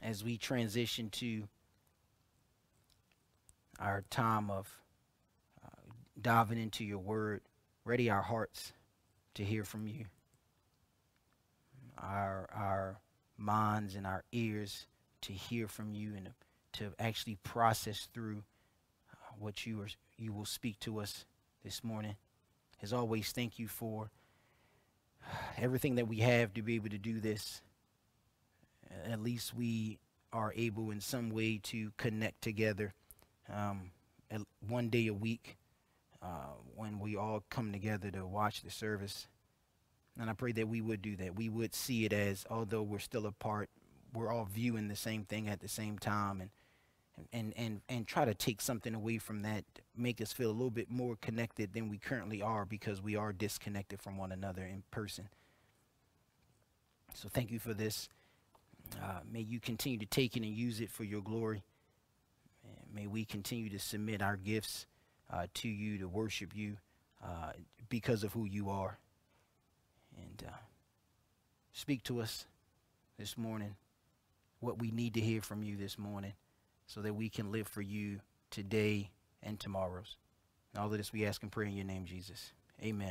as we transition to our time of diving into your word, ready our hearts to hear from you, our minds and our ears to hear from you and to actually process through what you will speak to us this morning. As always, thank you for everything that we have to be able to do this. At least we are able in some way to connect together one day a week when we all come together to watch the service. And I pray that we would do that. We would see it as, although we're still apart, we're all viewing the same thing at the same time, and try to take something away from that, make us feel a little bit more connected than we currently are, because we are disconnected from one another in person. So thank you for this. May you continue to take it and use it for your glory. And may we continue to submit our gifts to you, to worship you because of who you are. And speak to us this morning, what we need to hear from you this morning, so that we can live for you today and tomorrow's. And all of this we ask and pray in your name, Jesus. Amen.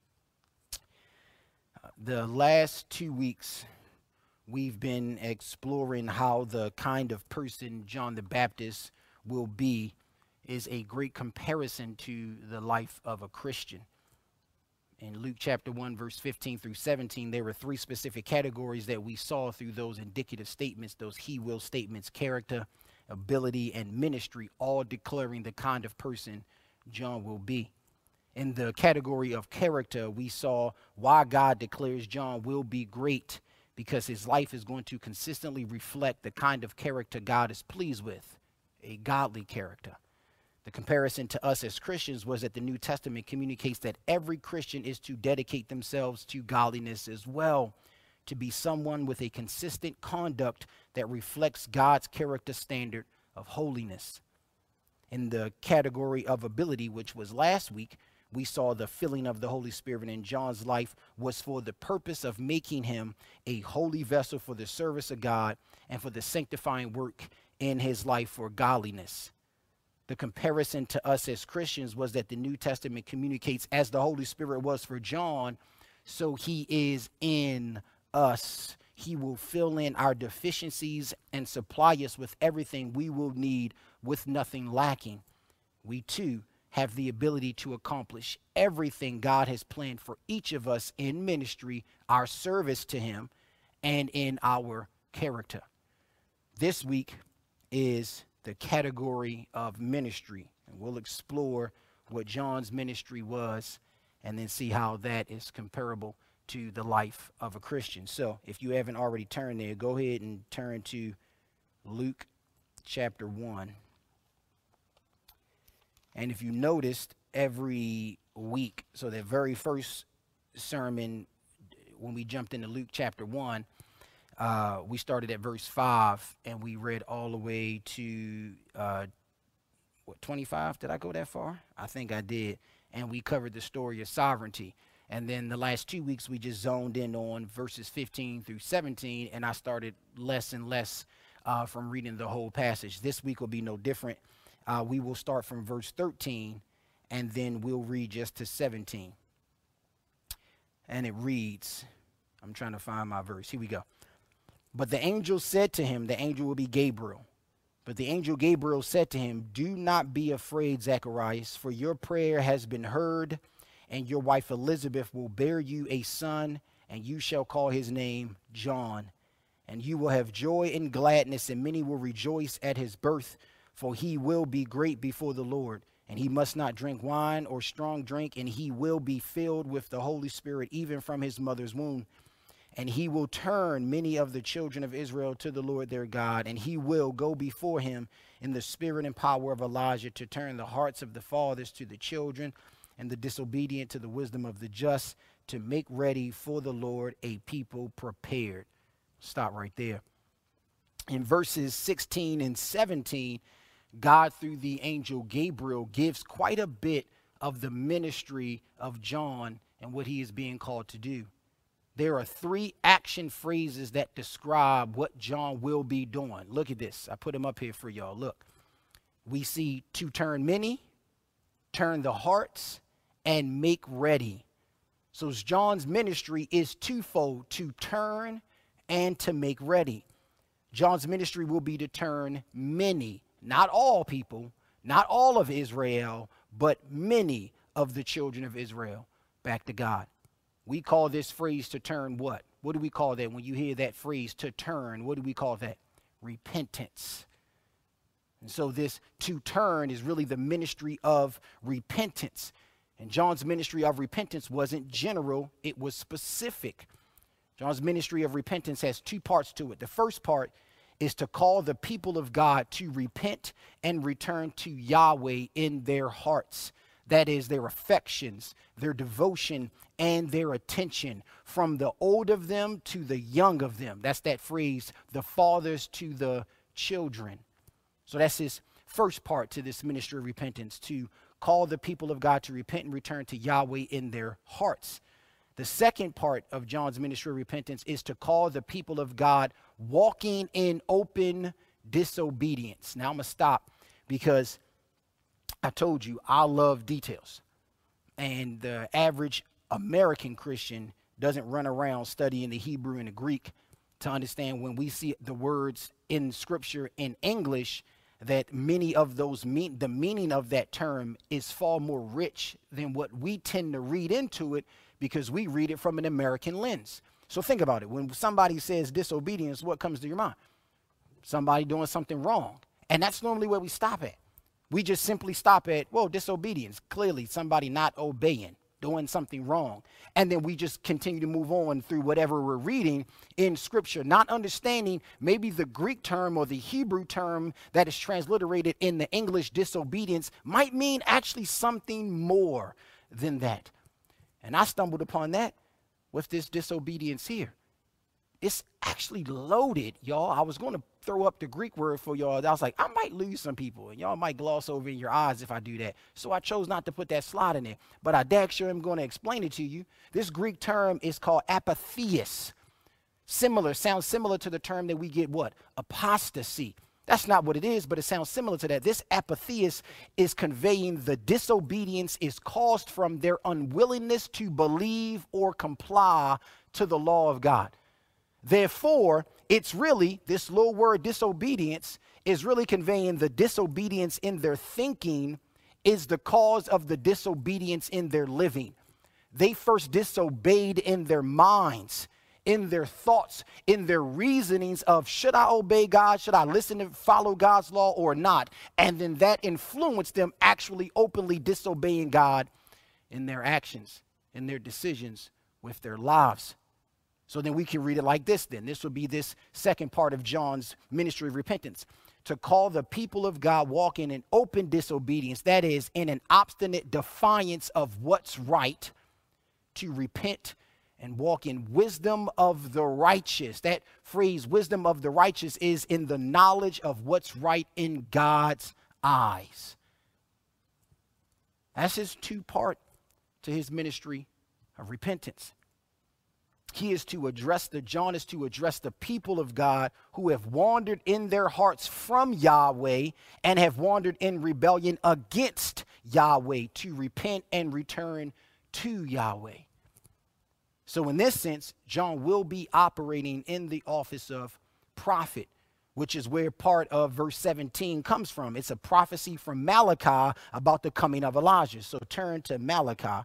The last 2 weeks, we've been exploring how the kind of person John the Baptist will be is a great comparison to the life of a Christian. In Luke chapter 1, verse 15 through 17, there were 3 specific categories that we saw through those indicative statements, those he will statements: character, ability, and ministry, all declaring the kind of person John will be. In the category of character, we saw why God declares John will be great, because his life is going to consistently reflect the kind of character God is pleased with, a godly character. The comparison to us as Christians was that the New Testament communicates that every Christian is to dedicate themselves to godliness as well, to be someone with a consistent conduct that reflects God's character standard of holiness. In the category of ability, which was last week, we saw the filling of the Holy Spirit in John's life was for the purpose of making him a holy vessel for the service of God and for the sanctifying work in his life for godliness. The comparison to us as Christians was that the New Testament communicates, as the Holy Spirit was for John, so he is in us. He will fill in our deficiencies and supply us with everything we will need with nothing lacking. We too have the ability to accomplish everything God has planned for each of us in ministry, our service to him, and in our character. This week is the category of ministry, and we'll explore what John's ministry was and then see how that is comparable to the life of a Christian. So if you haven't already turned there, go ahead and turn to Luke chapter 1. And if you noticed, every week, so the very first sermon, when we jumped into Luke chapter 1, we started at verse 5 and we read all the way to 25? Did I go that far? I think I did. And we covered the story of sovereignty. And then the last 2 weeks we just zoned in on verses 15 through 17, and I started less and less from reading the whole passage. This week will be no different. We will start from verse 13 and then we'll read just to 17. And it reads, I'm trying to find my verse. Here we go. But the angel said to him, the angel will be Gabriel. But the angel Gabriel said to him, do not be afraid, Zacharias, for your prayer has been heard, and your wife Elizabeth will bear you a son, and you shall call his name John. And you will have joy and gladness, and many will rejoice at his birth, for he will be great before the Lord. And he must not drink wine or strong drink, and he will be filled with the Holy Spirit even from his mother's womb. And he will turn many of the children of Israel to the Lord their God, and he will go before him in the spirit and power of Elijah to turn the hearts of the fathers to the children and the disobedient to the wisdom of the just, to make ready for the Lord a people prepared. Stop right there. In verses 16 and 17, God, through the angel Gabriel, gives quite a bit of the ministry of John and what he is being called to do. there are 3 action phrases that describe what John will be doing. Look at this. I put them up here for y'all. Look. We see to turn many, turn the hearts, and make ready. So John's ministry is twofold, to turn and to make ready. John's ministry will be to turn many, not all people, not all of Israel, but many of the children of Israel back to God. We call this phrase to turn what? What do we call that when you hear that phrase to turn? What do we call that? Repentance. And so this to turn is really the ministry of repentance. And John's ministry of repentance wasn't general, it was specific. John's ministry of repentance has 2 parts to it. The first part is to call the people of God to repent and return to Yahweh in their hearts. That is, their affections, their devotion, and their attention, from the old of them to the young of them. That's that phrase, the fathers to the children. So that's his first part to this ministry of repentance, to call the people of God to repent and return to Yahweh in their hearts. The second part of John's ministry of repentance is to call the people of God walking in open disobedience. Now I'm going to stop because I told you I love details. And the average American Christian doesn't run around studying the Hebrew and the Greek to understand when we see the words in Scripture in English that many of those the meaning of that term is far more rich than what we tend to read into it because we read it from an American lens. So think about it. When somebody says disobedience, what comes to your mind? Somebody doing something wrong. And that's normally where we stop at. We just simply stop at, well, disobedience. Clearly somebody not obeying, doing something wrong. And then we just continue to move on through whatever we're reading in Scripture, not understanding maybe the Greek term or the Hebrew term that is transliterated in the English disobedience might mean actually something more than that. And I stumbled upon that with this disobedience here. It's actually loaded, y'all. I was going to throw up the Greek word for y'all. I was like, I might lose some people, and y'all might gloss over in your eyes if I do that. So I chose not to put that slide in there. But I dag sure am going to explain it to you. This Greek term is called apatheis. Sounds similar to the term that we get what? Apostasy. That's not what it is, but it sounds similar to that. This apatheis is conveying the disobedience is caused from their unwillingness to believe or comply to the law of God. Therefore, it's really, this little word disobedience is really conveying the disobedience in their thinking is the cause of the disobedience in their living. They first disobeyed in their minds, in their thoughts, in their reasonings of should I obey God, should I listen and follow God's law or not? And then that influenced them actually openly disobeying God in their actions, in their decisions with their lives. So then we can read it like this then. This would be this second part of John's ministry of repentance. To call the people of God walking in open disobedience, that is, in an obstinate defiance of what's right, to repent and walk in wisdom of the righteous. That phrase, wisdom of the righteous, is in the knowledge of what's right in God's eyes. That's his 2-part to his ministry of repentance. John is to address the people of God who have wandered in their hearts from Yahweh and have wandered in rebellion against Yahweh, to repent and return to Yahweh. So in this sense, John will be operating in the office of prophet, which is where part of verse 17 comes from. It's a prophecy from Malachi about the coming of Elijah. So turn to Malachi,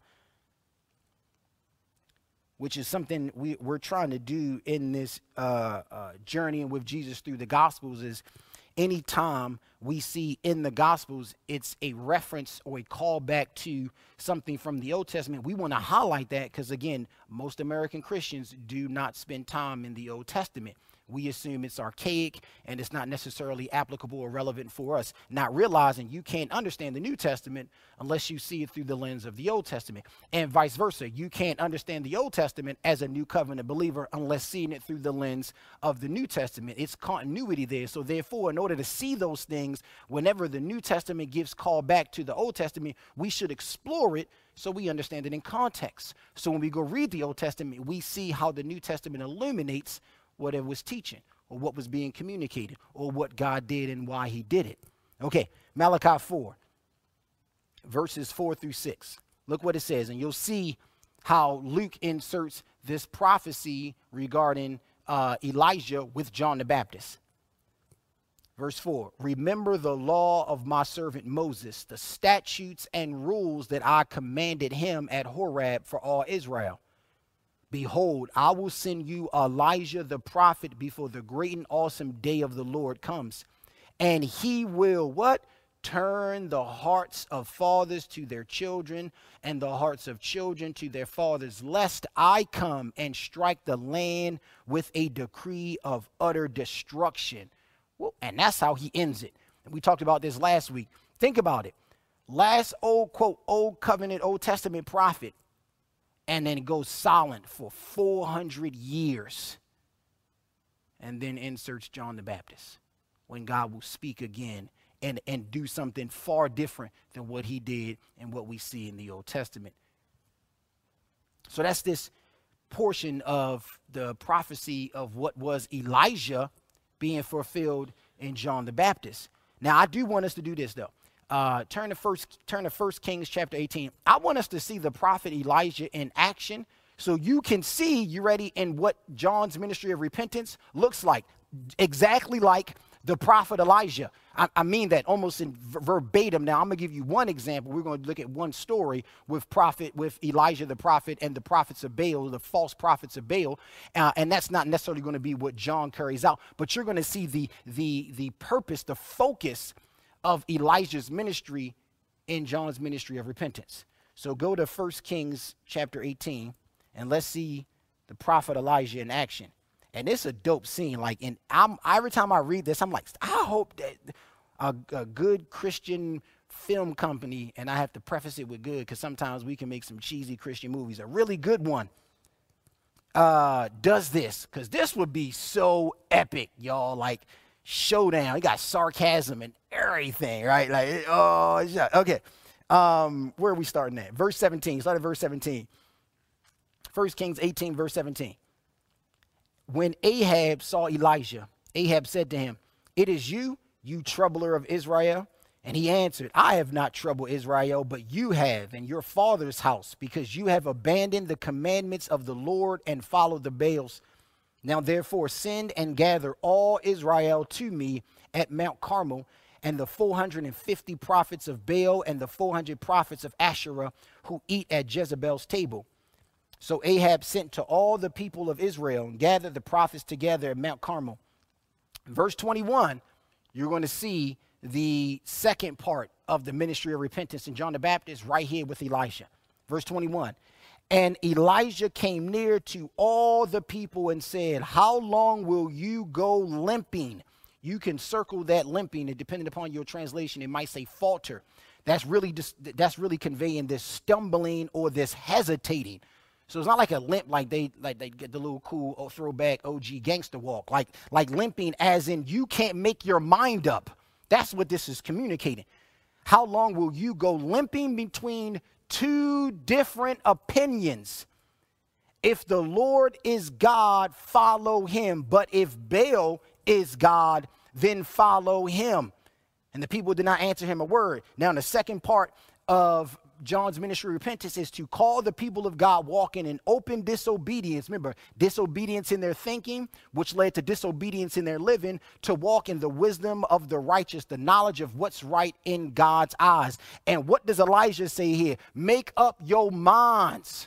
which is something we're trying to do in this journey with Jesus through the Gospels. Is anytime we see in the Gospels, it's a reference or a callback to something from the Old Testament. We want to highlight that because, again, most American Christians do not spend time in the Old Testament. we assume it's archaic and it's not necessarily applicable or relevant for us, not realizing you can't understand the New Testament unless you see it through the lens of the Old Testament, and vice versa. You can't understand the Old Testament as a New Covenant believer unless seeing it through the lens of the New Testament. It's continuity there. So therefore, in order to see those things, whenever the New Testament gives call back to the Old Testament, we should explore it so we understand it in context. So when we go read the Old Testament, we see how the New Testament illuminates what it was teaching, or what was being communicated, or what God did and why he did it. Okay, Malachi 4, verses 4 through 6. Look what it says, and you'll see how Luke inserts this prophecy regarding Elijah with John the Baptist. Verse 4, remember the law of my servant Moses, the statutes and rules that I commanded him at Horeb for all Israel. Behold, I will send you Elijah the prophet before the great and awesome day of the Lord comes. And he will what? Turn the hearts of fathers to their children and the hearts of children to their fathers, lest I come and strike the land with a decree of utter destruction. Well, and that's how he ends it. And we talked about this last week. Think about it. Last old quote, Old Covenant, Old Testament prophet. And then it goes silent for 400 years. And then inserts John the Baptist, when God will speak again and do something far different than what he did and what we see in the Old Testament. So that's this portion of the prophecy of what was Elijah being fulfilled in John the Baptist. Now, I do want us to do this, though. Turn to 1 Kings chapter 18. I want us to see the prophet Elijah in action so you can see, you ready, in what John's ministry of repentance looks like. Exactly like the prophet Elijah. I mean that almost in verbatim. Now, I'm going to give you one example. We're going to look at one story with Elijah the prophet and the prophets of Baal, the false prophets of Baal. And that's not necessarily going to be what John carries out. But you're going to see the purpose, the focus of Elijah's ministry in John's ministry of repentance. So go to 1 Kings chapter 18, and let's see the prophet Elijah in action. And it's a dope scene. Every time I read this, I'm like, I hope that a good Christian film company, and I have to preface it with good because sometimes we can make some cheesy Christian movies, a really good one does this, because this would be so epic, y'all. Like, showdown. You got sarcasm and everything, right? Like, oh, okay. Where are we starting at? Verse 17. Start at verse 17. 1 Kings 18, verse 17. When Ahab saw Elijah, Ahab said to him, "It is you, you troubler of Israel." And he answered, "I have not troubled Israel, but you have, and your father's house, because you have abandoned the commandments of the Lord and followed the Baals. Now therefore send and gather all Israel to me at Mount Carmel, and the 450 prophets of Baal and the 400 prophets of Asherah who eat at Jezebel's table." So Ahab sent to all the people of Israel and gathered the prophets together at Mount Carmel. Verse 21, you're going to see the second part of the ministry of repentance in John the Baptist right here with Elijah. Verse 21. And Elijah came near to all the people and said, "How long will you go limping?" You can circle that limping, and depending upon your translation, it might say falter. That's really conveying this stumbling or this hesitating. So it's not like a limp like they get the little cool throwback OG gangster walk. Like limping as in you can't make your mind up. That's what this is communicating. How long will you go limping between two different opinions? If the Lord is God, follow him. But if Baal is God, then follow him. And the people did not answer him a word. Now, in the second part of John's ministry of repentance is to call the people of God walking in open disobedience. Remember, disobedience in their thinking, which led to disobedience in their living, to walk in the wisdom of the righteous, the knowledge of what's right in God's eyes. And what does Elijah say here? Make up your minds.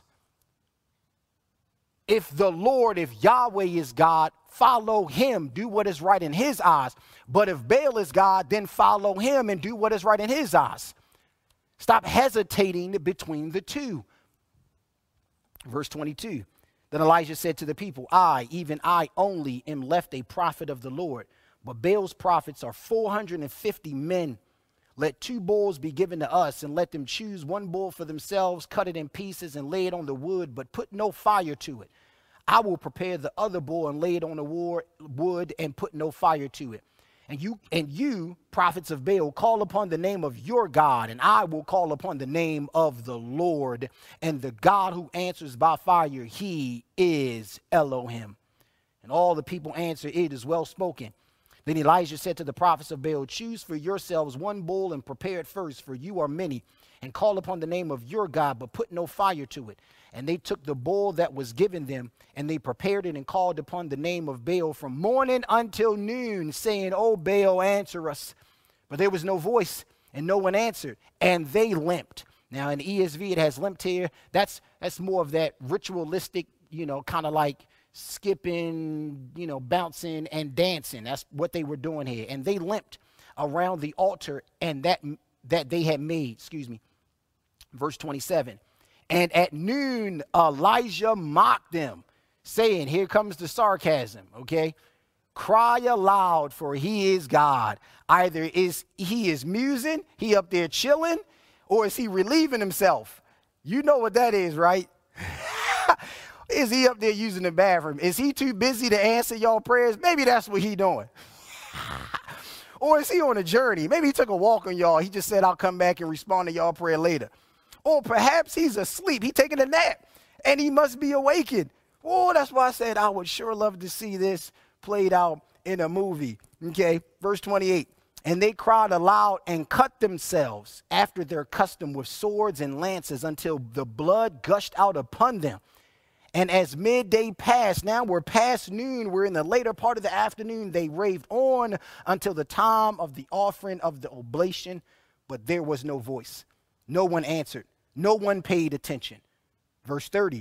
If the Lord, if Yahweh is God, follow him, do what is right in his eyes. But if Baal is God, then follow him and do what is right in his eyes. Stop hesitating between the two. Verse 22. Then Elijah said to the people, I, even I only, am left a prophet of the Lord, but Baal's prophets are 450 men. Let 2 bulls be given to us, and let them choose 1 bull for themselves, cut it in pieces, and lay it on the wood, but put no fire to it. I will prepare the other bull and lay it on the wood, and put no fire to it. And you, prophets of Baal, call upon the name of your God, and I will call upon the name of the Lord. And the God who answers by fire, he is Elohim. And all the people answered, it is well spoken. Then Elijah said to the prophets of Baal, choose for yourselves 1 bull and prepare it first, for you are many, and call upon the name of your God, but put no fire to it. And they took the bull that was given them, and they prepared it and called upon the name of Baal from morning until noon, saying, O Baal, answer us. But there was no voice, and no one answered, and they limped. Now in ESV it has limped here. That's more of that ritualistic, kind of like skipping, bouncing and dancing. That's what they were doing here. And they limped around the altar and that they had made. Verse 27. And at noon, Elijah mocked them, saying, here comes the sarcasm, okay? Cry aloud, for he is God. Either he is musing, he up there chilling, or is he relieving himself? You know what that is, right? Is he up there using the bathroom? Is he too busy to answer y'all prayers? Maybe that's what he doing. Or is he on a journey? Maybe he took a walk on y'all. He just said, I'll come back and respond to y'all prayer later. Or perhaps he's asleep. He taking a nap, and he must be awakened. Oh, that's why I said I would sure love to see this played out in a movie. Okay, verse 28. And they cried aloud and cut themselves after their custom with swords and lances until the blood gushed out upon them. And as midday passed, now we're past noon, we're in the later part of the afternoon, they raved on until the time of the offering of the oblation, but there was no voice. No one answered. No one paid attention. Verse 30.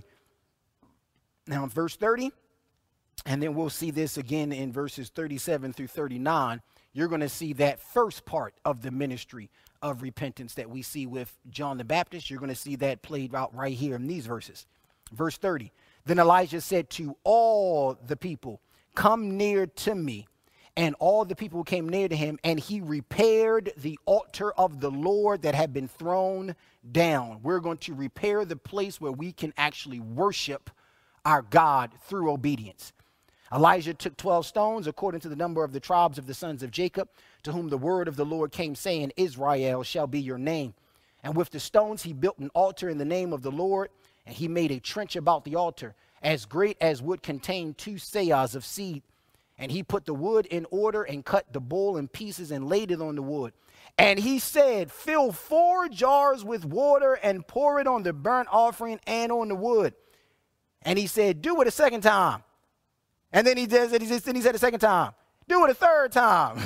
Now in verse 30, and then we'll see this again in verses 37 through 39, you're going to see that first part of the ministry of repentance that we see with John the Baptist. You're going to see that played out right here in these verses. Verse 30, then Elijah said to all the people, come near to me. And all the people came near to him, and he repaired the altar of the Lord that had been thrown down. We're going to repair the place where we can actually worship our God through obedience. Elijah took 12 stones, according to the number of the tribes of the sons of Jacob, to whom the word of the Lord came, saying, Israel shall be your name. And with the stones he built an altar in the name of the Lord, and he made a trench about the altar, as great as would contain 2 seahs of seed. And he put the wood in order and cut the bull in pieces and laid it on the wood. And he said, fill 4 jars with water and pour it on the burnt offering and on the wood. And he said, do it a second time. And then he said a second time, do it a third time.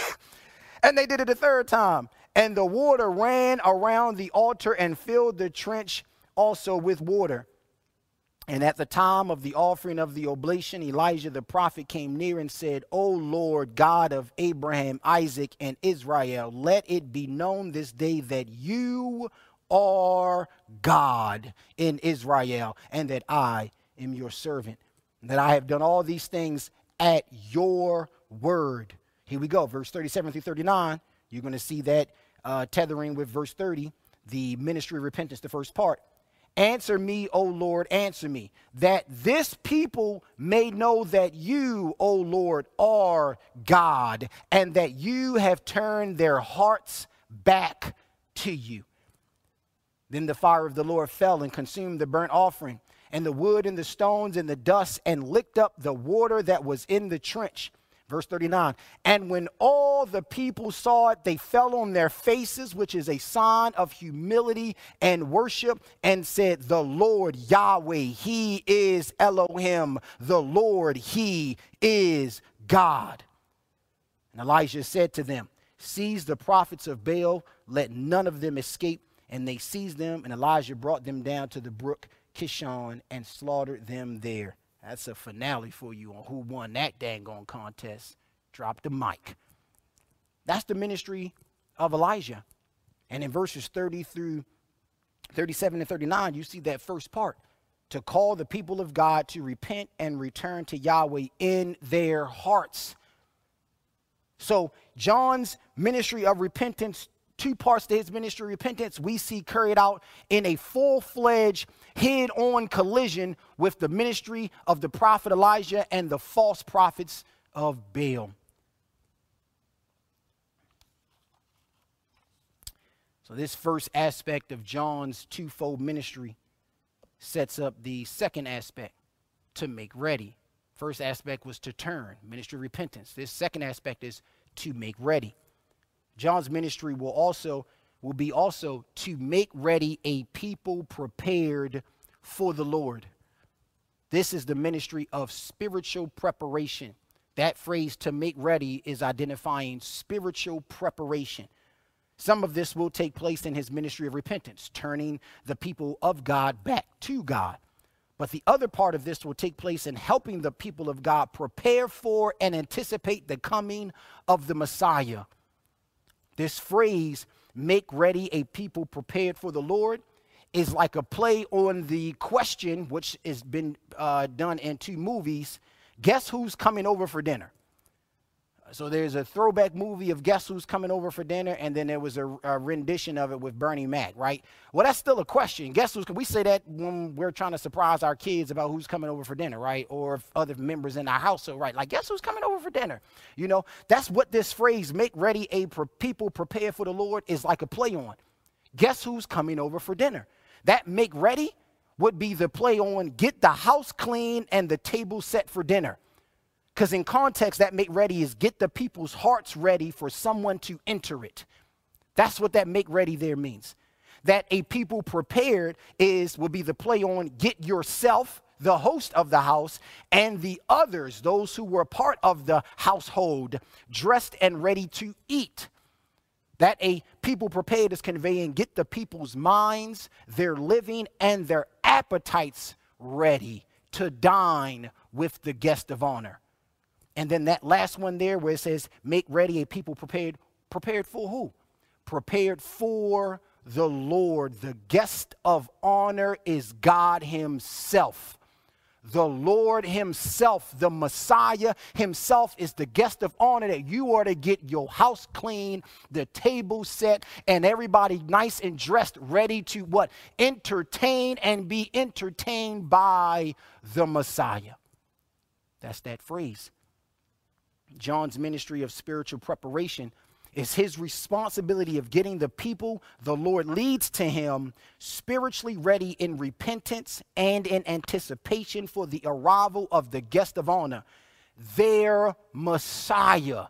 And they did it a third time. And the water ran around the altar and filled the trench also with water. And at the time of the offering of the oblation, Elijah the prophet came near and said, O Lord, God of Abraham, Isaac, and Israel, let it be known this day that you are God in Israel, and that I am your servant, and that I have done all these things at your word. Here we go, verse 37 through 39. You're going to see that tethering with verse 30, the ministry of repentance, the first part. Answer me, O Lord, answer me, that this people may know that you, O Lord, are God, and that you have turned their hearts back to you. Then the fire of the Lord fell and consumed the burnt offering, and the wood and the stones and the dust, and licked up the water that was in the trench. Verse 39, and when all the people saw it, they fell on their faces, which is a sign of humility and worship, and said, the Lord Yahweh, he is Elohim. The Lord, he is God. And Elijah said to them, seize the prophets of Baal, let none of them escape. And they seized them, and Elijah brought them down to the brook Kishon and slaughtered them there. That's a finale for you on who won that dang on contest. Drop the mic. That's the ministry of Elijah. And in verses 30 through 37 and 39, you see that first part. to call the people of God to repent and return to Yahweh in their hearts. So John's ministry of repentance, two parts to his ministry of repentance, we see carried out in a full-fledged, head-on collision with the ministry of the prophet Elijah and the false prophets of Baal. So this first aspect of John's twofold ministry sets up the second aspect, to make ready. First aspect was to turn, ministry of repentance. This second aspect is to make ready. John's ministry will be to make ready a people prepared for the Lord. This is the ministry of spiritual preparation. That phrase, to make ready, is identifying spiritual preparation. Some of this will take place in his ministry of repentance, turning the people of God back to God. But the other part of this will take place in helping the people of God prepare for and anticipate the coming of the Messiah. This phrase, make ready a people prepared for the Lord, is like a play on the question, which has been done in two movies, Guess Who's Coming Over for Dinner? So there's a throwback movie of Guess Who's Coming Over for Dinner, and then there was a rendition of it with Bernie Mac, right? Well, that's still a question. Guess who's, we say that when we're trying to surprise our kids about who's coming over for dinner, right? Or other members in our household, right? Like, guess who's coming over for dinner? You know, that's what this phrase, make ready a people prepare for the Lord, is like a play on. Guess who's coming over for dinner? That make ready would be the play on get the house clean and the table set for dinner. Because in context, that make ready is get the people's hearts ready for someone to enter it. That's what that make ready there means. That a people prepared will be the play on get yourself, the host of the house, and the others, those who were part of the household, dressed and ready to eat. That a people prepared is conveying get the people's minds, their living, and their appetites ready to dine with the guest of honor. And then that last one there where it says, make ready a people prepared. Prepared for who? Prepared for the Lord. The guest of honor is God himself. The Lord himself, the Messiah himself, is the guest of honor that you are to get your house clean, the table set, and everybody nice and dressed, ready to what? Entertain and be entertained by the Messiah. That's that phrase. John's ministry of spiritual preparation is his responsibility of getting the people the Lord leads to him spiritually ready in repentance and in anticipation for the arrival of the guest of honor, their Messiah.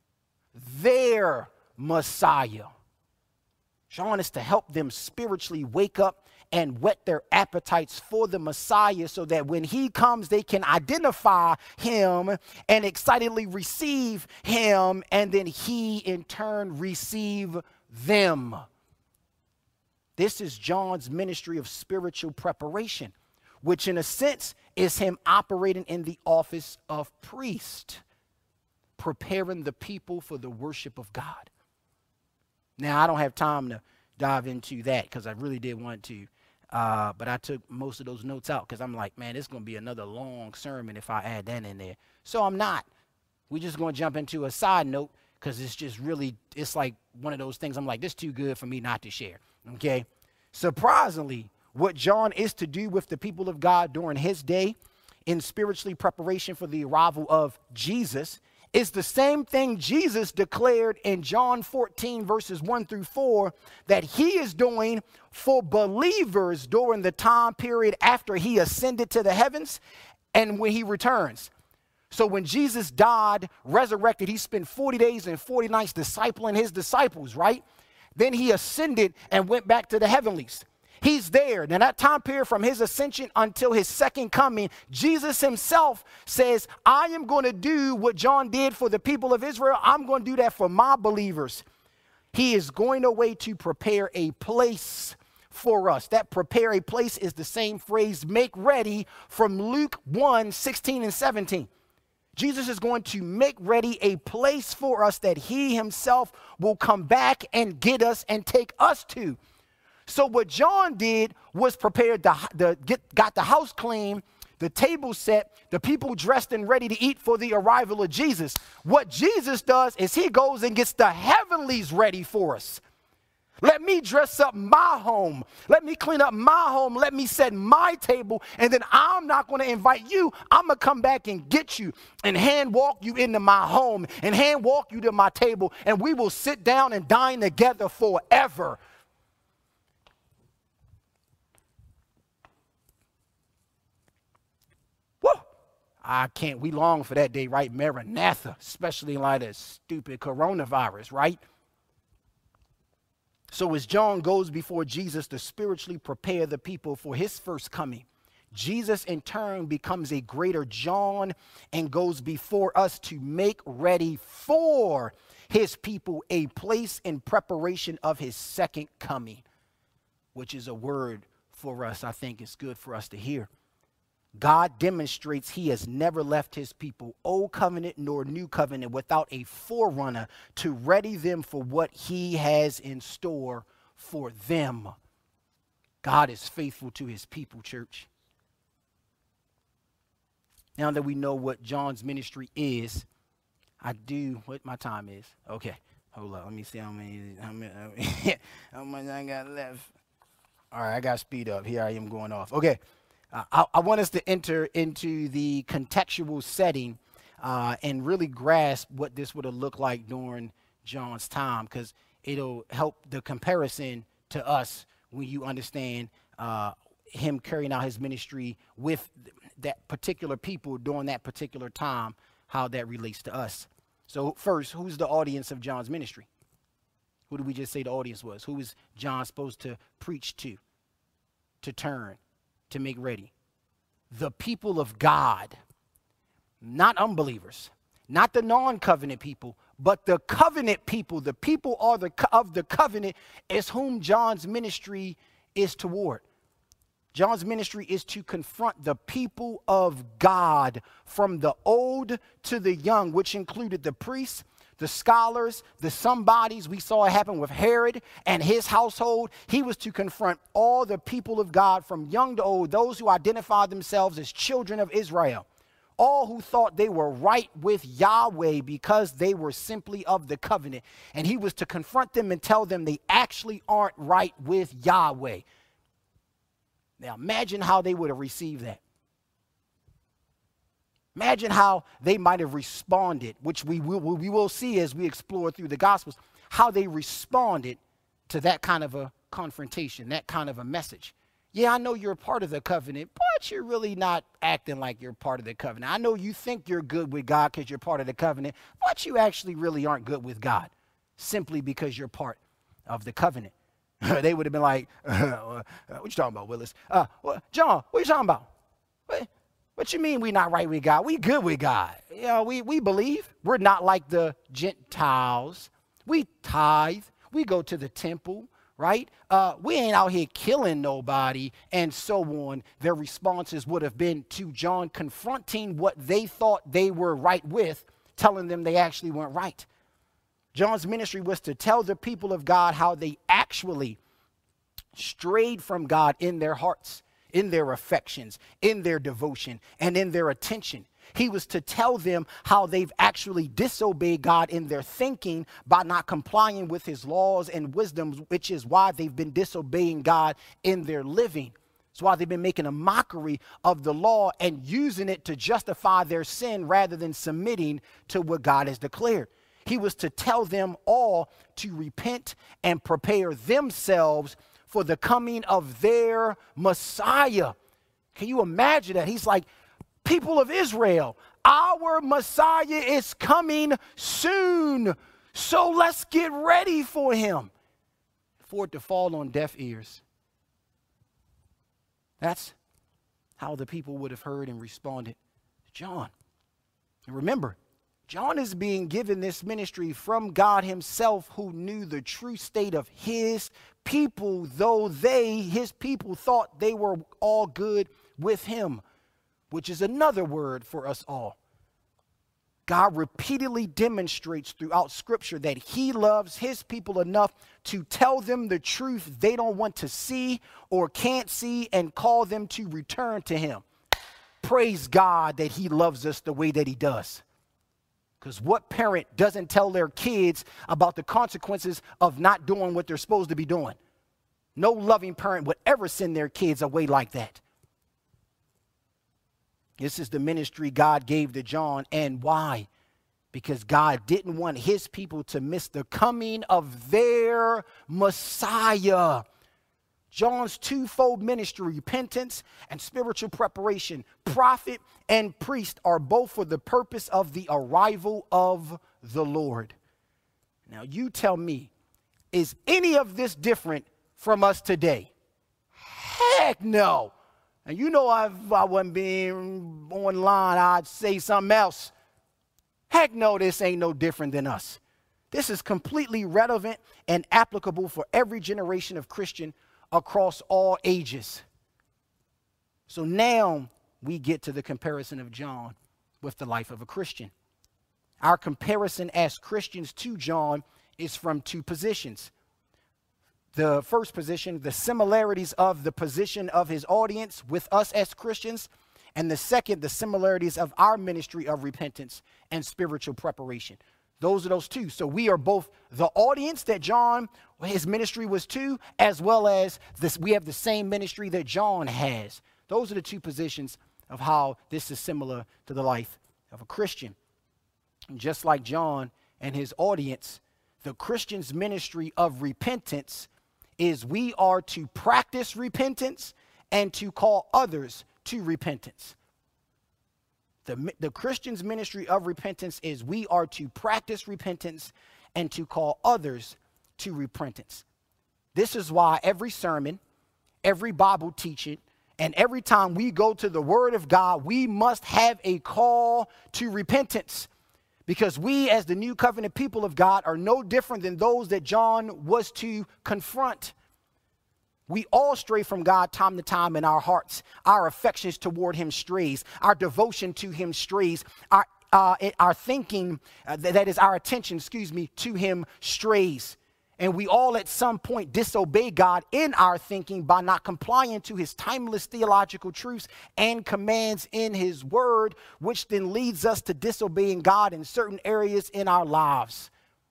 Their Messiah. John is to help them spiritually wake up and whet their appetites for the Messiah so that when he comes, they can identify him and excitedly receive him, and then he in turn receive them. This is John's ministry of spiritual preparation, which in a sense is him operating in the office of priest, preparing the people for the worship of God. Now, I don't have time to dive into that because I really did want to. But I took most of those notes out because I'm like, man, it's going to be another long sermon if I add that in there. So I'm not. We're just going to jump into a side note because it's just really, it's like one of those things I'm like, this is too good for me not to share. Okay? Surprisingly, what John is to do with the people of God during his day in spiritually preparation for the arrival of Jesus is the same thing Jesus declared in John 14, verses 1 through 4, that he is doing for believers during the time period after he ascended to the heavens and when he returns. So when Jesus died, resurrected, he spent 40 days and 40 nights discipling his disciples, right? Then he ascended and went back to the heavenlies. He's there. Now, that time period from his ascension until his second coming, Jesus himself says, I am going to do what John did for the people of Israel. I'm going to do that for my believers. He is going away to prepare a place for us. That prepare a place is the same phrase, make ready, from Luke 1, 16 and 17. Jesus is going to make ready a place for us that he himself will come back and get us and take us to. So what John did was prepared got the house clean, the table set, the people dressed and ready to eat for the arrival of Jesus. What Jesus does is he goes and gets the heavenlies ready for us. Let me dress up my home. Let me clean up my home. Let me set my table. And then I'm not going to invite you. I'm going to come back and get you and hand walk you into my home and hand walk you to my table. And we will sit down and dine together forever. Woo! We long for that day, right? Maranatha, especially in light of stupid coronavirus, right? So as John goes before Jesus to spiritually prepare the people for his first coming, Jesus in turn becomes a greater John and goes before us to make ready for his people a place in preparation of his second coming, which is a word for us I think is good for us to hear. God demonstrates he has never left his people, old covenant nor new covenant, without a forerunner to ready them for what he has in store for them. God is faithful to his people, church. Now that we know what John's ministry is, what my time is. Okay, hold on. Let me see how much I got left. All right, I got to speed up. Here I am going off. Okay. I want us to enter into the contextual setting and really grasp what this would have looked like during John's time, because it'll help the comparison to us when you understand him carrying out his ministry with that particular people during that particular time, how that relates to us. So first, who's the audience of John's ministry? Who did we just say the audience was? Who is John supposed to preach to turn, to make ready? The people of God, not unbelievers, not the non-covenant people, but the covenant people. The people of the covenant is whom John's ministry is toward. John's ministry is to confront the people of God from the old to the young, which included the priests, the scholars, the somebodies. We saw it happen with Herod and his household. He was to confront all the people of God from young to old, those who identified themselves as children of Israel, all who thought they were right with Yahweh because they were simply of the covenant. And he was to confront them and tell them they actually aren't right with Yahweh. Now imagine how they would have received that. Imagine how they might have responded, which we will see as we explore through the Gospels, how they responded to that kind of a confrontation, that kind of a message. Yeah, I know you're a part of the covenant, but you're really not acting like you're part of the covenant. I know you think you're good with God because you're part of the covenant, but you actually really aren't good with God simply because you're part of the covenant. They would have been like, what you talking about, Willis? John, what you talking about? What you mean we not right with God? We good with God. You know, we believe. We're not like the Gentiles. We tithe. We go to the temple, right? We ain't out here killing nobody and so on. Their responses would have been to John confronting what they thought they were right with, telling them they actually weren't right. John's ministry was to tell the people of God how they actually strayed from God in their hearts, in their affections, in their devotion, and in their attention. He was to tell them how they've actually disobeyed God in their thinking by not complying with his laws and wisdoms, which is why they've been disobeying God in their living. That's why they've been making a mockery of the law and using it to justify their sin rather than submitting to what God has declared. He was to tell them all to repent and prepare themselves for the coming of their Messiah. Can you imagine that? He's like, people of Israel, our Messiah is coming soon. So let's get ready for him. For it to fall on deaf ears. That's how the people would have heard and responded to John. And remember, John is being given this ministry from God himself, who knew the true state of his people, though his people thought they were all good with him, which is another word for us all. God repeatedly demonstrates throughout Scripture that he loves his people enough to tell them the truth they don't want to see or can't see and call them to return to him. Praise God that he loves us the way that he does. Because what parent doesn't tell their kids about the consequences of not doing what they're supposed to be doing? No loving parent would ever send their kids away like that. This is the ministry God gave to John. And why? Because God didn't want his people to miss the coming of their Messiah. John's twofold ministry, repentance and spiritual preparation, prophet and priest, are both for the purpose of the arrival of the Lord. Now you tell me, is any of this different from us today? Heck no. And you know, if I wasn't being online, I'd say something else. Heck no, this ain't no different than us. This is completely relevant and applicable for every generation of Christian across all ages. So now we get to the comparison of John with the life of a Christian. Our comparison as Christians to John is from two positions. The first position, the similarities of the position of his audience with us as Christians. And the second, the similarities of our ministry of repentance and spiritual preparation. Those are those two. So we are both the audience that John, his ministry was to, as well as this. We have the same ministry that John has. Those are the two positions of how this is similar to the life of a Christian. And just like John and his audience, the Christian's ministry of repentance is we are to practice repentance and to call others to repentance. The Christian's ministry of repentance is we are to practice repentance and to call others to repentance. This is why every sermon, every Bible teaching, and every time we go to the Word of God, we must have a call to repentance. Because we, as the new covenant people of God, are no different than those that John was to confront. We all stray from God time to time in our hearts. Our affections toward him strays. Our devotion to him strays. Our thinking, that is our attention, to him strays. And we all at some point disobey God in our thinking by not complying to his timeless theological truths and commands in his word, which then leads us to disobeying God in certain areas in our lives.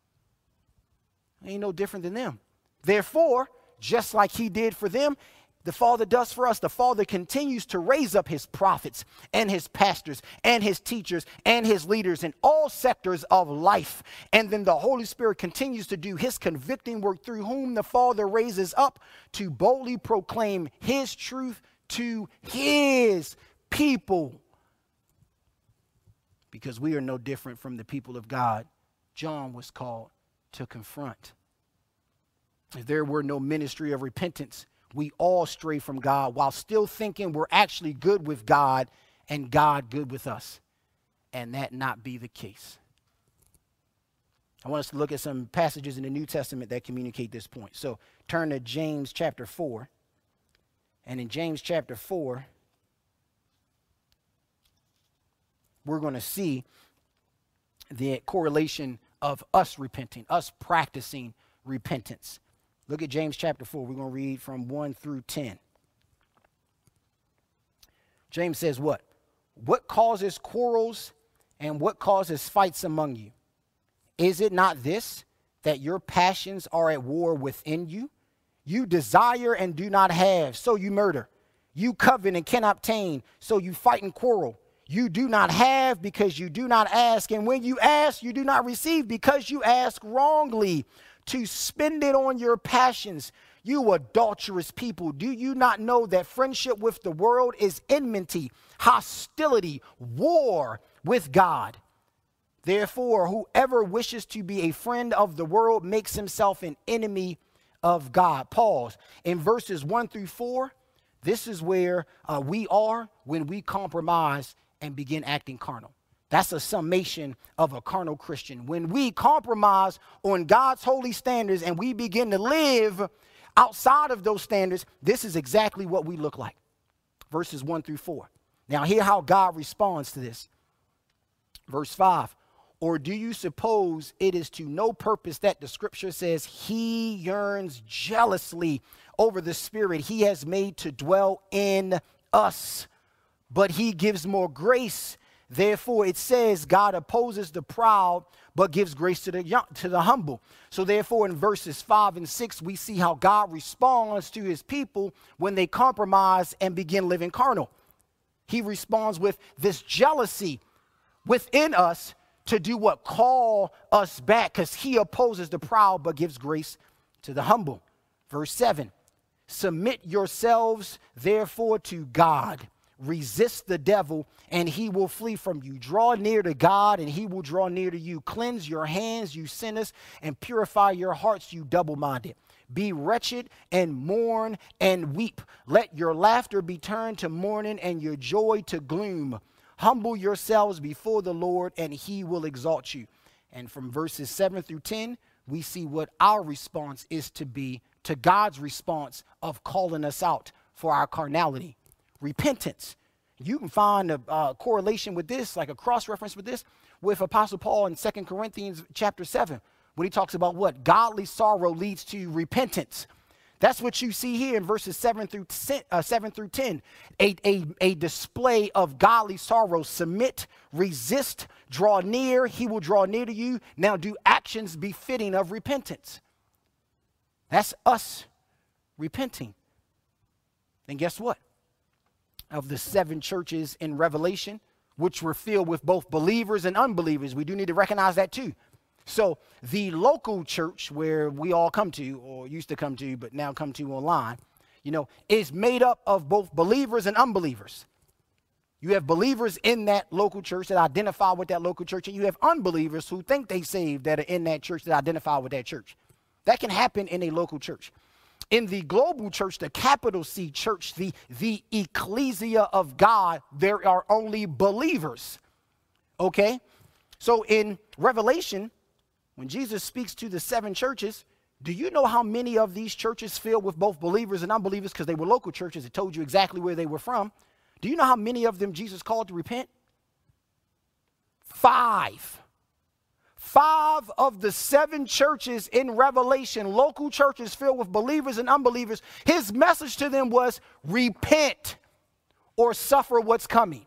Ain't no different than them. Therefore, just like he did for them, the Father does for us. The Father continues to raise up his prophets and his pastors and his teachers and his leaders in all sectors of life. And then the Holy Spirit continues to do his convicting work through whom the Father raises up to boldly proclaim his truth to his people. Because we are no different from the people of God John was called to confront. If there were no ministry of repentance, we all stray from God while still thinking we're actually good with God and God good with us. And that not be the case. I want us to look at some passages in the New Testament that communicate this point. So turn to James chapter 4. And in James chapter 4, we're going to see the correlation of us repenting, us practicing repentance. Look at James chapter 4. We're going to read from 1 through 10. James says what? What causes quarrels and what causes fights among you? Is it not this, that your passions are at war within you? You desire and do not have, so you murder. You covet and cannot obtain, so you fight and quarrel. You do not have because you do not ask, and when you ask, you do not receive because you ask wrongly, to spend it on your passions. You adulterous people, do you not know that friendship with the world is enmity, hostility, war with God? Therefore, whoever wishes to be a friend of the world makes himself an enemy of God. Pause. In verses 1 through 4, this is where we are when we compromise and begin acting carnal. That's a summation of a carnal Christian. When we compromise on God's holy standards and we begin to live outside of those standards, this is exactly what we look like. Verses 1 through 4. Now, hear how God responds to this. Verse 5. Or do you suppose it is to no purpose that the scripture says he yearns jealously over the Spirit he has made to dwell in us, but he gives more grace? Therefore, it says God opposes the proud, but gives grace to the humble. So therefore, in verses 5 and 6, we see how God responds to his people when they compromise and begin living carnal. He responds with this jealousy within us to do what? Call us back, because he opposes the proud but gives grace to the humble. Verse 7, submit yourselves therefore to God. Resist the devil and he will flee from you. Draw near to God and he will draw near to you. Cleanse your hands, you sinners, and purify your hearts, you double-minded. Be wretched and mourn and weep. Let your laughter be turned to mourning and your joy to gloom. Humble yourselves before the Lord and he will exalt you. And from verses 7 through 10, we see what our response is to be to God's response of calling us out for our carnality. Repentance. You can find a correlation with this, like a cross-reference with this, with Apostle Paul in 2 Corinthians chapter 7, when he talks about what? Godly sorrow leads to repentance. That's what you see here in verses 7 through 10. A display of godly sorrow. Submit, resist, draw near. He will draw near to you. Now do actions befitting of repentance. That's us repenting. And guess what? Of the 7 churches in Revelation, which were filled with both believers and unbelievers, we do need to recognize that too. So the local church where we all come to, or used to come to, but now come to online, is made up of both believers and unbelievers. You have believers in that local church that identify with that local church, and you have unbelievers who think they saved that are in that church that identify with that church. That can happen in a local church. In the global church, the capital C church, the ecclesia of God, there are only believers. Okay? So in Revelation, when Jesus speaks to the 7 churches, do you know how many of these churches filled with both believers and unbelievers, because they were local churches, it told you exactly where they were from. Do you know how many of them Jesus called to repent? 5. 5 of the 7 churches in Revelation, local churches filled with believers and unbelievers, his message to them was repent or suffer what's coming.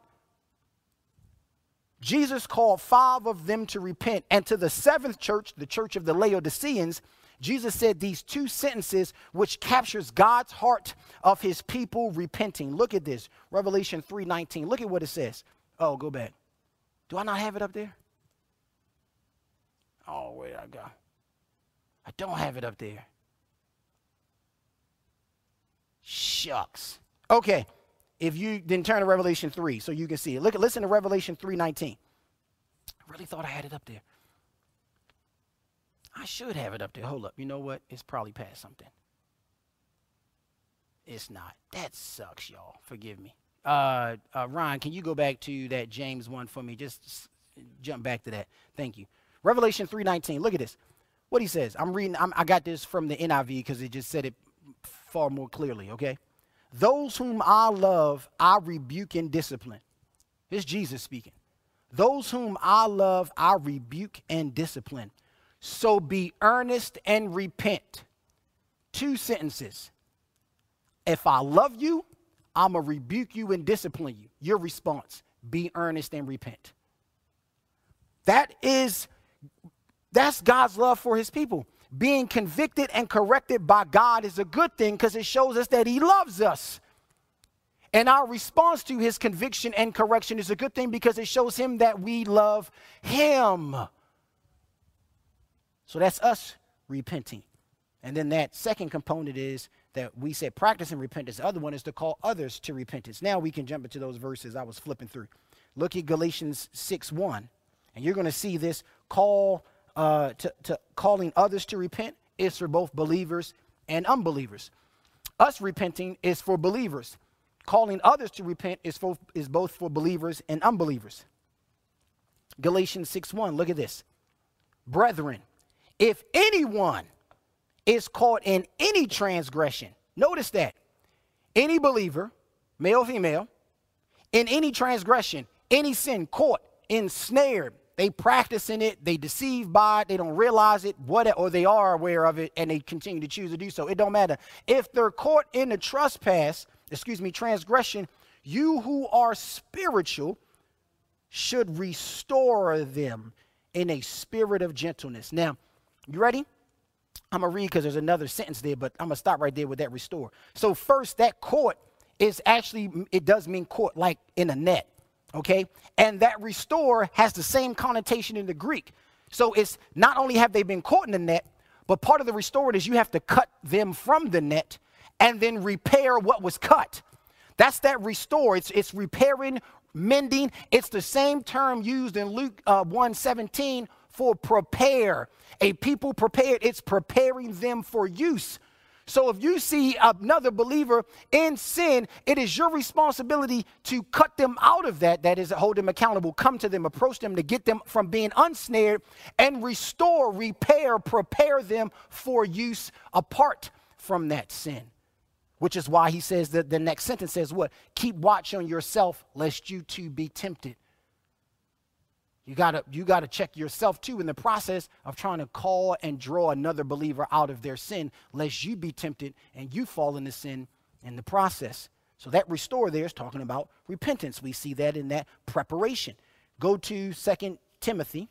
Jesus called 5 of them to repent. And to the 7th church, the church of the Laodiceans, Jesus said these 2 sentences which captures God's heart of his people repenting. Look at this, Revelation 3:19. Look at what it says. Oh, go back. Do I not have it up there? Oh, where did I go? I don't have it up there. Shucks. Okay. If you then turn to Revelation 3 so you can see it. Listen to Revelation 3:19. I really thought I had it up there. I should have it up there. Hold up. You know what? It's probably past something. It's not. That sucks, y'all. Forgive me. Ryan, can you go back to that James 1 for me? Just jump back to that. Thank you. Revelation 3:19. Look at this. What he says. I'm reading. I got this from the NIV because it just said it far more clearly, okay? Those whom I love, I rebuke and discipline. It's Jesus speaking. Those whom I love, I rebuke and discipline. So be earnest and repent. 2 sentences. If I love you, I'm going to rebuke you and discipline you. Your response, be earnest and repent. That's God's love for his people. Being convicted and corrected by God is a good thing because it shows us that he loves us. And our response to his conviction and correction is a good thing because it shows him that we love him. So that's us repenting. And then that second component is that we said practicing repentance. The other one is to call others to repentance. Now we can jump into those verses I was flipping through. Look at Galatians 6:1. And you're going to see this call to calling others to repent is for both believers and unbelievers. Us repenting is for believers. Calling others to repent is both for believers and unbelievers. Galatians 6:1, look at this. Brethren, if anyone is caught in any transgression, notice that. Any believer, male or female, in any transgression, any sin, caught, ensnared, they practicing it, they deceive by it, they don't realize it, or they are aware of it, and they continue to choose to do so. It don't matter. If they're caught in a transgression, you who are spiritual should restore them in a spirit of gentleness. Now, you ready? I'm going to read because there's another sentence there, but I'm going to stop right there with that restore. So first, that caught is actually, it does mean caught, like in a net, okay? And that restore has the same connotation in the Greek. So it's not only have they been caught in the net, but part of the restore is you have to cut them from the net and then repair what was cut. That's that restore. It's repairing, mending. It's the same term used in Luke 1:17 for prepare. A people prepared, it's preparing them for use. So if you see another believer in sin, it is your responsibility to cut them out of that. That is, hold them accountable, come to them, approach them to get them from being unsnared and restore, repair, prepare them for use apart from that sin. Which is why he says that the next sentence says what? Keep watch on yourself lest you too be tempted. You gotta check yourself too in the process of trying to call and draw another believer out of their sin, lest you be tempted and you fall into sin in the process. So that restore there is talking about repentance. We see that in that preparation. Go to 2 Timothy.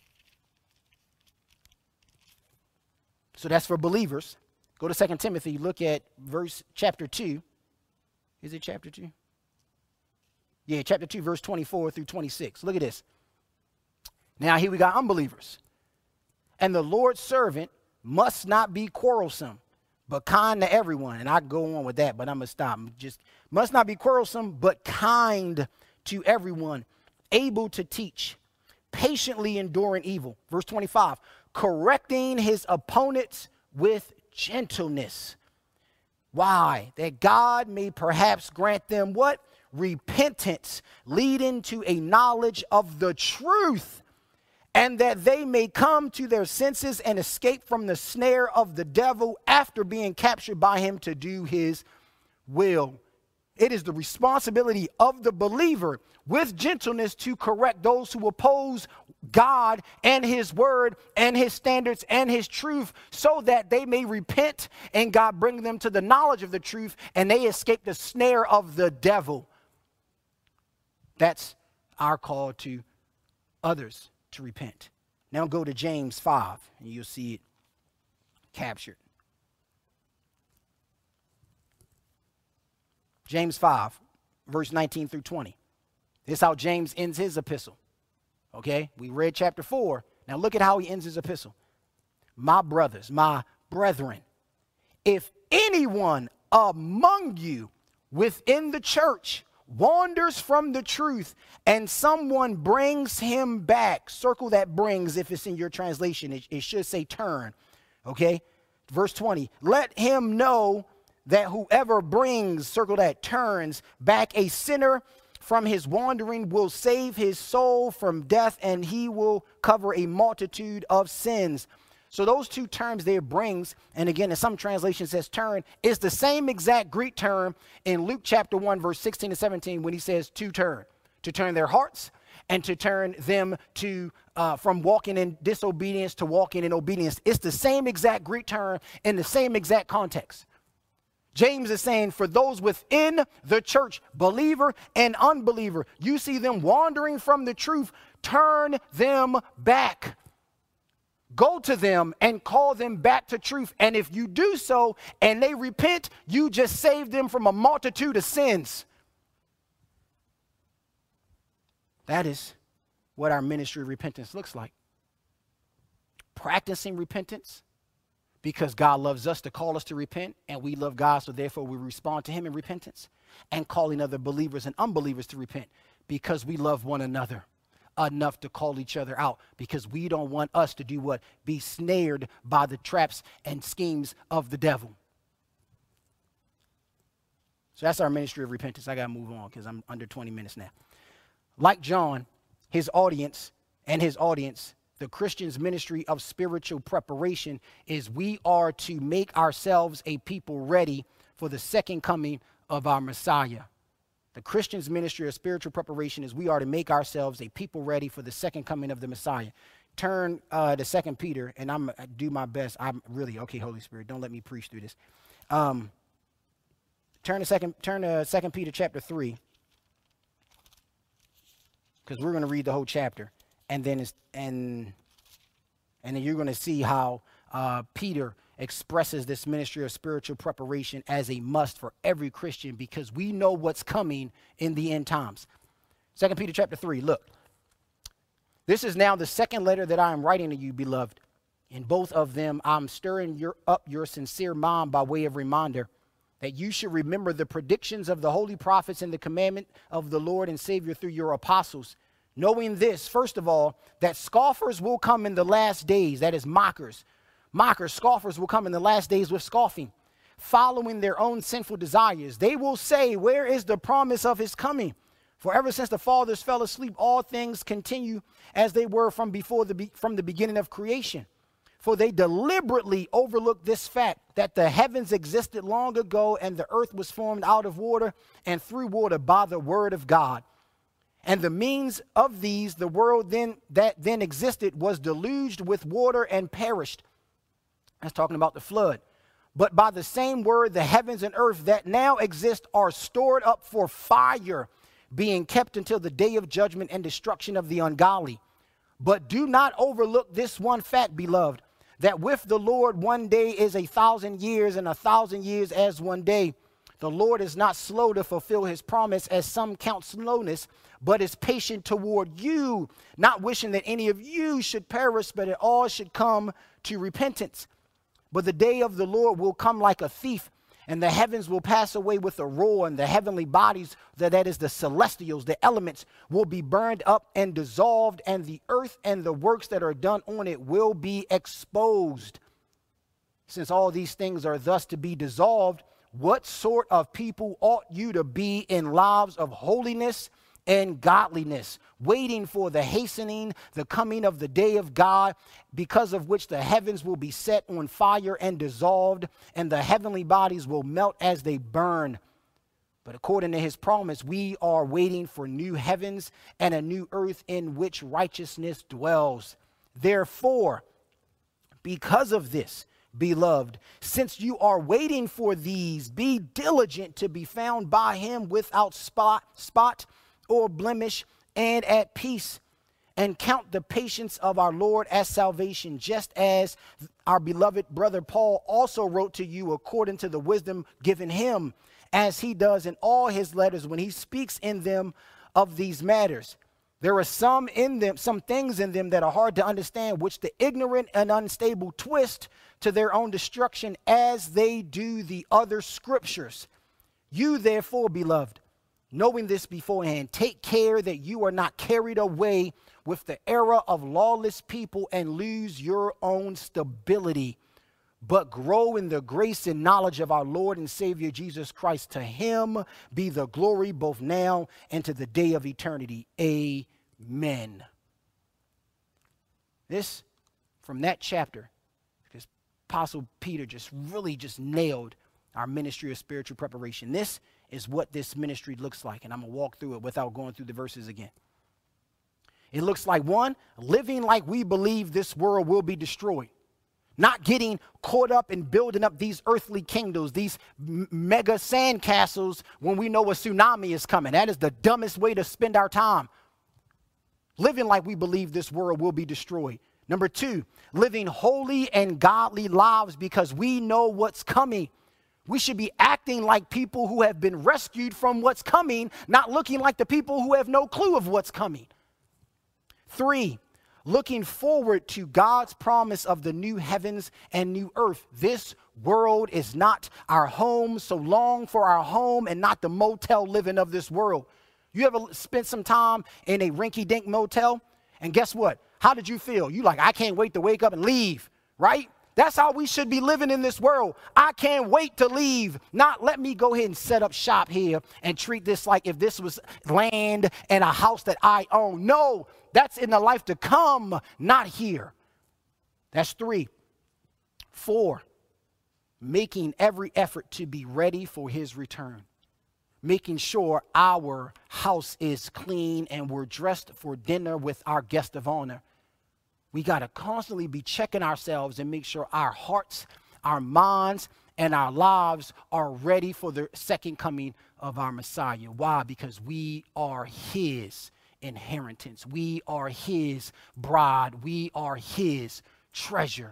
So that's for believers. Go to 2 Timothy, look at chapter 2. Is it chapter 2? Yeah, chapter 2, verse 24 through 26. Look at this. Now here we got unbelievers. And the Lord's servant must not be quarrelsome, but kind to everyone. And I go on with that, but I'm going to stop. Just must not be quarrelsome, but kind to everyone, able to teach, patiently enduring evil. Verse 25, correcting his opponents with gentleness. Why? That God may perhaps grant them what? Repentance, leading to a knowledge of the truth, and that they may come to their senses and escape from the snare of the devil after being captured by him to do his will. It is the responsibility of the believer with gentleness to correct those who oppose God and his word and his standards and his truth, so that they may repent and God bring them to the knowledge of the truth and they escape the snare of the devil. That's our call to others to repent. Now go to James 5 and you'll see it captured. James 5, verse 19 through 20. This is how James ends his epistle. Okay, we read chapter 4. Now look at how he ends his epistle. My brothers, my brethren, if anyone among you within the church wanders from the truth and someone brings him back, circle that brings if it's in your translation. It should say turn. Okay, verse 20. Let him know that whoever brings, circle that, turns back a sinner from his wandering will save his soul from death, and he will cover a multitude of sins. So those two terms there, brings, and again in some translations says turn, is the same exact Greek term in Luke chapter 1 verse 16 to 17 when he says to turn their hearts and to turn them to from walking in disobedience to walking in obedience. It's the same exact Greek term in the same exact context. James is saying for those within the church, believer and unbeliever, you see them wandering from the truth, turn them back. Go to them and call them back to truth. And if you do so and they repent, you just save them from a multitude of sins. That is what our ministry of repentance looks like. Practicing repentance because God loves us to call us to repent, and we love God, so therefore we respond to him in repentance, and calling other believers and unbelievers to repent because we love one another enough to call each other out, because we don't want us to do what? Be snared by the traps and schemes of the devil. So that's our ministry of repentance. I got to move on because I'm under 20 minutes now. Like John, his audience, the Christian's ministry of spiritual preparation is we are to make ourselves a people ready for the second coming of our Messiah. The Christian's ministry of spiritual preparation is we are to make ourselves a people ready for the second coming of the Messiah. Turn to 2 Peter, and I'm do my best. I'm really, okay, Holy Spirit, don't let me preach through this. Turn to 2 Peter chapter 3, because we're going to read the whole chapter, and then you're going to see how Peter expresses this ministry of spiritual preparation as a must for every Christian, because we know what's coming in the end times. 2 Peter chapter 3, look. This is now the second letter that I am writing to you, beloved. In both of them, I'm stirring up your sincere mind by way of reminder that you should remember the predictions of the holy prophets and the commandment of the Lord and Savior through your apostles, knowing this, first of all, that scoffers will come in the last days, that is mockers. Scoffers will come in the last days with scoffing, following their own sinful desires. They will say, where is the promise of his coming? For ever since the fathers fell asleep, all things continue as they were from the beginning of creation. For they deliberately overlooked this fact, that the heavens existed long ago and the earth was formed out of water and through water by the word of God. And the means of these, the world that then existed, was deluged with water and perished. That's talking about the flood. But by the same word, the heavens and earth that now exist are stored up for fire, being kept until the day of judgment and destruction of the ungodly. But do not overlook this one fact, beloved, that with the Lord 1 day is 1,000 years, and 1,000 years as 1 day. The Lord is not slow to fulfill his promise, as some count slowness, but is patient toward you, not wishing that any of you should perish, but that all should come to repentance. But the day of the Lord will come like a thief, and the heavens will pass away with a roar, and the heavenly bodies, that is the celestials, the elements, will be burned up and dissolved, and the earth and the works that are done on it will be exposed. Since all these things are thus to be dissolved, what sort of people ought you to be in lives of holiness and godliness, waiting for the coming of the day of God, because of which the heavens will be set on fire and dissolved, and the heavenly bodies will melt as they burn. But according to his promise, we are waiting for new heavens and a new earth in which righteousness dwells. Therefore, because of this, beloved, since you are waiting for these, be diligent to be found by him without spot or blemish, and at peace, and count the patience of our Lord as salvation, just as our beloved brother Paul also wrote to you according to the wisdom given him, as he does in all his letters when he speaks in them of these matters. There are some things in them that are hard to understand, which the ignorant and unstable twist to their own destruction, as they do the other scriptures. You therefore, beloved, knowing this beforehand, take care that you are not carried away with the error of lawless people and lose your own stability, but grow in the grace and knowledge of our Lord and Savior Jesus Christ. To him be the glory both now and to the day of eternity. Amen. This, from that chapter, because Apostle Peter just nailed our ministry of spiritual preparation. This is what this ministry looks like, and I'm going to walk through it without going through the verses again. It looks like, one, living like we believe this world will be destroyed. Not getting caught up in building up these earthly kingdoms, these mega sandcastles when we know a tsunami is coming. That is the dumbest way to spend our time. Living like we believe this world will be destroyed. Number two, living holy and godly lives because we know what's coming. We should be acting like people who have been rescued from what's coming, not looking like the people who have no clue of what's coming. Three, looking forward to God's promise of the new heavens and new earth. This world is not our home, so long for our home and not the motel living of this world. You ever spent some time in a rinky-dink motel? And guess what? How did you feel? You like, I can't wait to wake up and leave, right? That's how we should be living in this world. I can't wait to leave. Not let me go ahead and set up shop here and treat this like if this was land and a house that I own. No, that's in the life to come, not here. That's three. Four, making every effort to be ready for his return. making sure our house is clean and we're dressed for dinner with our guest of honor. We got to constantly be checking ourselves and make sure our hearts, our minds, and our lives are ready for the second coming of our Messiah. Why? Because we are his inheritance. We are his bride. We are his treasure.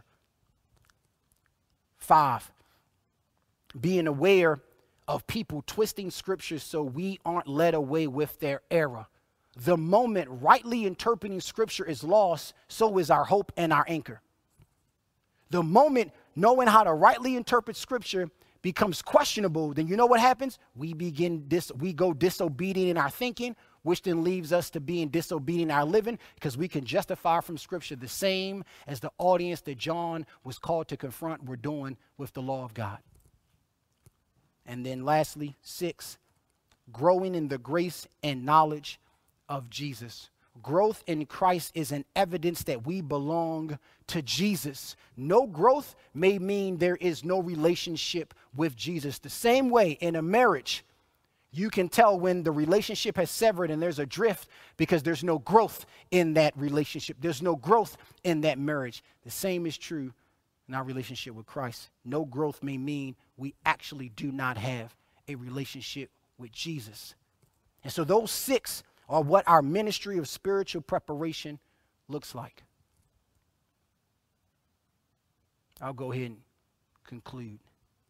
5, being aware of people twisting scripture so we aren't led away with their error. The moment rightly interpreting scripture is lost, so is our hope and our anchor. The moment knowing how to rightly interpret scripture becomes questionable, then you know what happens? We go disobedient in our thinking, which then leaves us to being disobedient in our living, because we can justify from scripture the same as the audience that John was called to confront were doing with the law of God. And then lastly, 6, growing in the grace and knowledge of Jesus. Growth in Christ is an evidence that we belong to Jesus. No growth may mean there is no relationship with Jesus. The same way in a marriage, you can tell when the relationship has severed and there's a drift because there's no growth in that relationship. There's no growth in that marriage. The same is true in our relationship with Christ. No growth may mean we actually do not have a relationship with Jesus. And so those 6 are what our ministry of spiritual preparation looks like. I'll go ahead and conclude.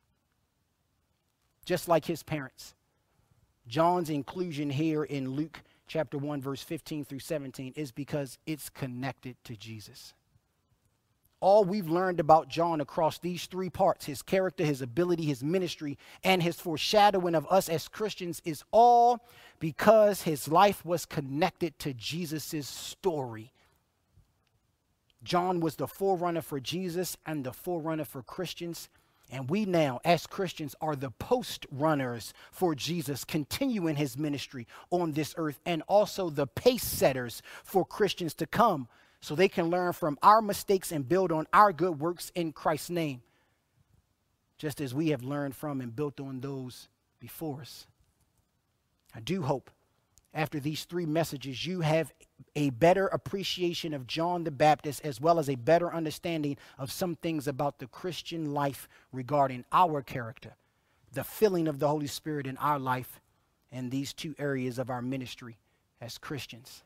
Just like his parents, John's inclusion here in Luke chapter 1, verse 15 through 17 is because it's connected to Jesus. All we've learned about John across these 3 parts, his character, his ability, his ministry, and his foreshadowing of us as Christians, is all because his life was connected to Jesus' story. John was the forerunner for Jesus and the forerunner for Christians. And we now, as Christians, are the post-runners for Jesus, continuing his ministry on this earth, and also the pace setters for Christians to come, so they can learn from our mistakes and build on our good works in Christ's name, just as we have learned from and built on those before us. I do hope after these 3 messages you have a better appreciation of John the Baptist, as well as a better understanding of some things about the Christian life regarding our character, the filling of the Holy Spirit in our life, and these 2 areas of our ministry as Christians.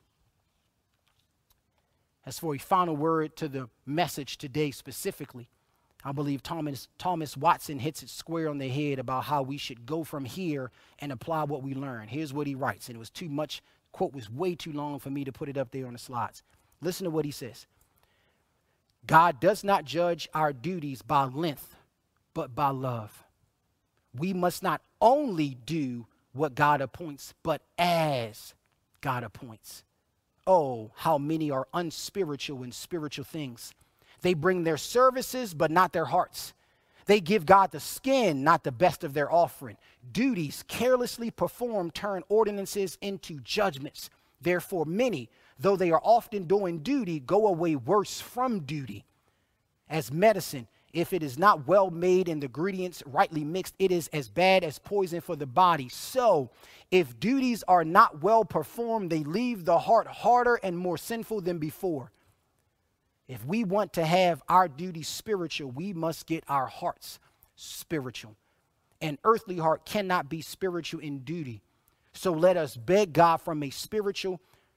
As for a final word to the message today specifically, I believe Thomas Watson hits it square on the head about how we should go from here and apply what we learn. Here's what he writes, and it was too much, quote was way too long for me to put it up there on the slides. Listen to what he says. God does not judge our duties by length, but by love. We must not only do what God appoints, but as God appoints. Oh, how many are unspiritual in spiritual things. They bring their services, but not their hearts. They give God the skin, not the best of their offering. Duties carelessly performed turn ordinances into judgments. Therefore, many, though they are often doing duty, go away worse from duty. As medicine, if it is not well made and the ingredients rightly mixed, it is as bad as poison for the body. So, if duties are not well performed, they leave the heart harder and more sinful than before. If we want to have our duties spiritual, we must get our hearts spiritual. An earthly heart cannot be spiritual in duty. So let us beg God from a spiritual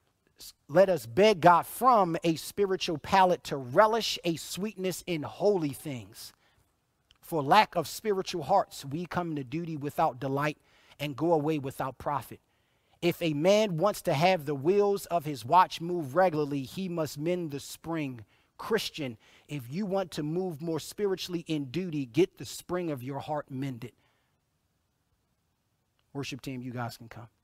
palate to relish a sweetness in holy things. For lack of spiritual hearts, we come to duty without delight and go away without profit. If a man wants to have the wheels of his watch move regularly, he must mend the spring. Christian, if you want to move more spiritually in duty, get the spring of your heart mended. Worship team, you guys can come.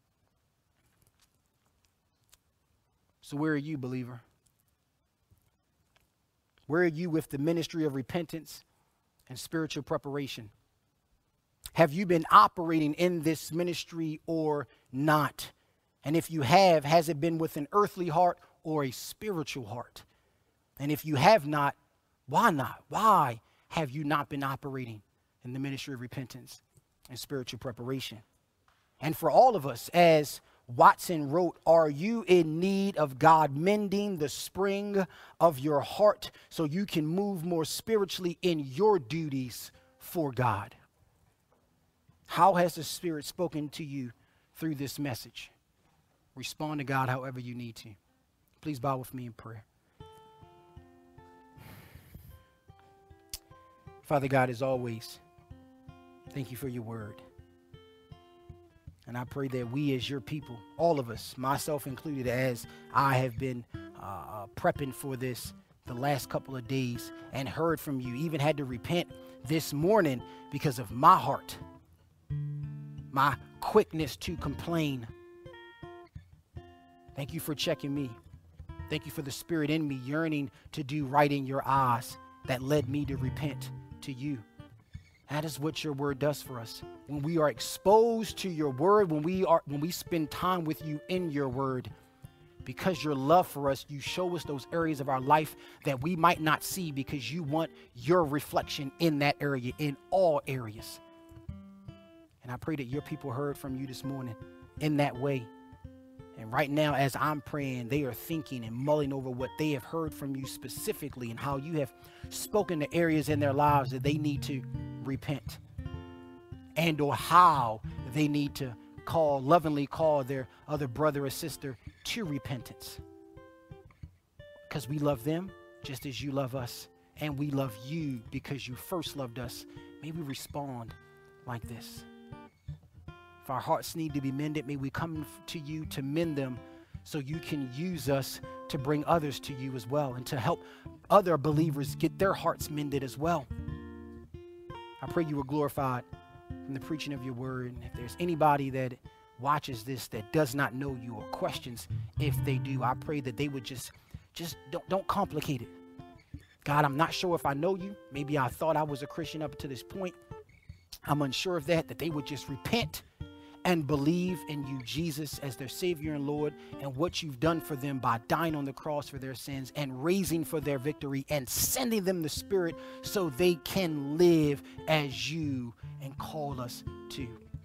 So where are you, believer? Where are you with the ministry of repentance and spiritual preparation? Have you been operating in this ministry or not? And if you have, has it been with an earthly heart or a spiritual heart? And if you have not, why not? Why have you not been operating in the ministry of repentance and spiritual preparation? And for all of us, as Watson wrote, are you in need of God mending the spring of your heart so you can move more spiritually in your duties for God? How has the Spirit spoken to you through this message? Respond to God however you need to. Please bow with me in prayer. Father God, as always, thank you for your word. And I pray that we as your people, all of us, myself included, as I have been prepping for this the last couple of days and heard from you, even had to repent this morning because of my heart, my quickness to complain. Thank you for checking me. Thank you for the Spirit in me yearning to do right in your eyes that led me to repent to you. That is what your word does for us. When we are exposed to your word, when we spend time with you in your word, because your love for us, you show us those areas of our life that we might not see because you want your reflection in that area, in all areas. And I pray that your people heard from you this morning in that way. And right now, as I'm praying, they are thinking and mulling over what they have heard from you specifically and how you have spoken to areas in their lives that they need to repent, and or how they need to lovingly call their other brother or sister to repentance. Because we love them just as you love us, and we love you because you first loved us. May we respond like this. If our hearts need to be mended, may we come to you to mend them so you can use us to bring others to you as well and to help other believers get their hearts mended as well. I pray you were glorified in the preaching of your word. And if there's anybody that watches this that does not know you or questions if they do, I pray that they would just don't complicate it. God, I'm not sure if I know you. Maybe I thought I was a Christian up to this point. I'm unsure of that they would just repent and believe in you, Jesus, as their Savior and Lord, and what you've done for them by dying on the cross for their sins and raising for their victory and sending them the Spirit so they can live as you and call us to.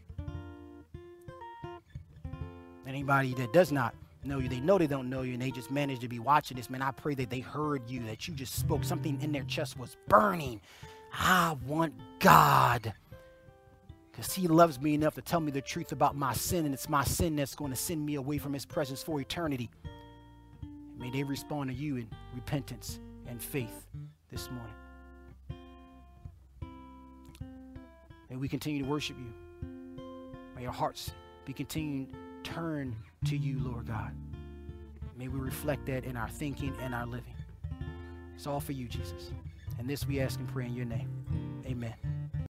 Anybody that does not know you, they know they don't know you, and they just managed to be watching this, man, I pray that they heard you, that you just spoke something in their chest was burning. I want God, because he loves me enough to tell me the truth about my sin, and it's my sin that's going to send me away from his presence for eternity. May they respond to you in repentance and faith this morning. May we continue to worship you. May our hearts be continuing to turn to you, Lord God. May we reflect that in our thinking and our living. It's all for you, Jesus. And this we ask and pray in your name. Amen.